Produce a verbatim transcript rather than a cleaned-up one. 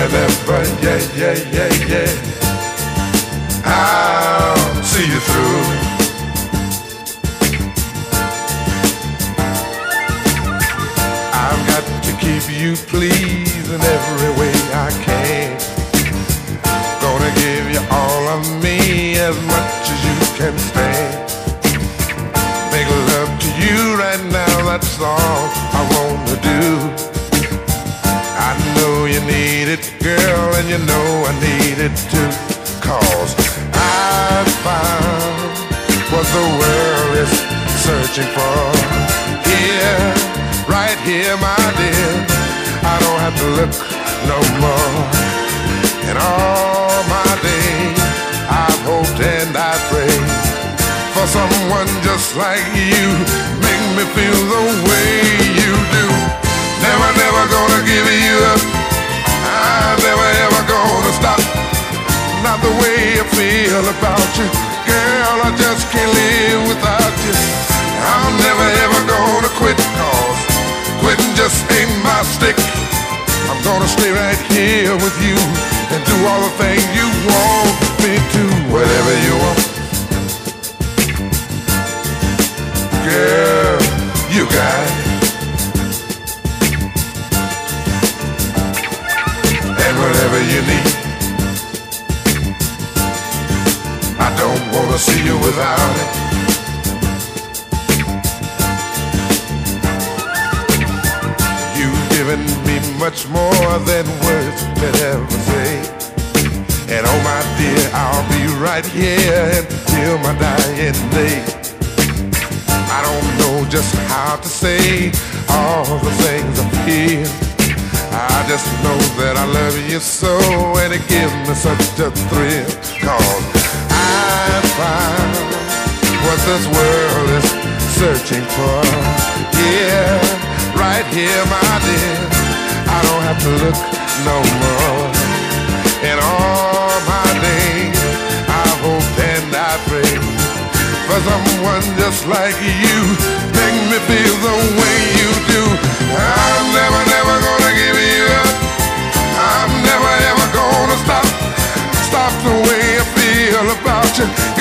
never, yeah, yeah, yeah, yeah, I'll see you through. I've got to keep you pleased in every way I can. Gonna give you all of me, as much as you can stand. Make love to you right now, that's all I wanna do. I know you need it, girl, and you know I need it too. Cause I found what the world is searching for. Here, right here, my dear, I don't have to look no more. And all my days I've hoped and I prayed for someone just like you, make me feel the way you do. Never, never gonna give you up, I'm never ever gonna stop. Not the way I feel about you, girl, I just can't live without you. I'm never ever gonna quit, cause quitting just ain't my stick. I'm gonna stay right here with you and do all the things you want me to. Whatever you want, girl, you got it. And whatever you need, I don't wanna see you without it. You've given me much more than words could ever say. And oh my dear, I'll be right here until my dying day. I don't know just how to say all the things I feel. I just know that I love you so, and it gives me such a thrill. Cause I found what this world is searching for. Yeah, right here, my dear, I don't have to look no more. In all my days, I hope and I pray for someone just like you, make me feel the way you do. I'm never, never gonna give you up, I'm never ever gonna stop, stop the way I feel about you.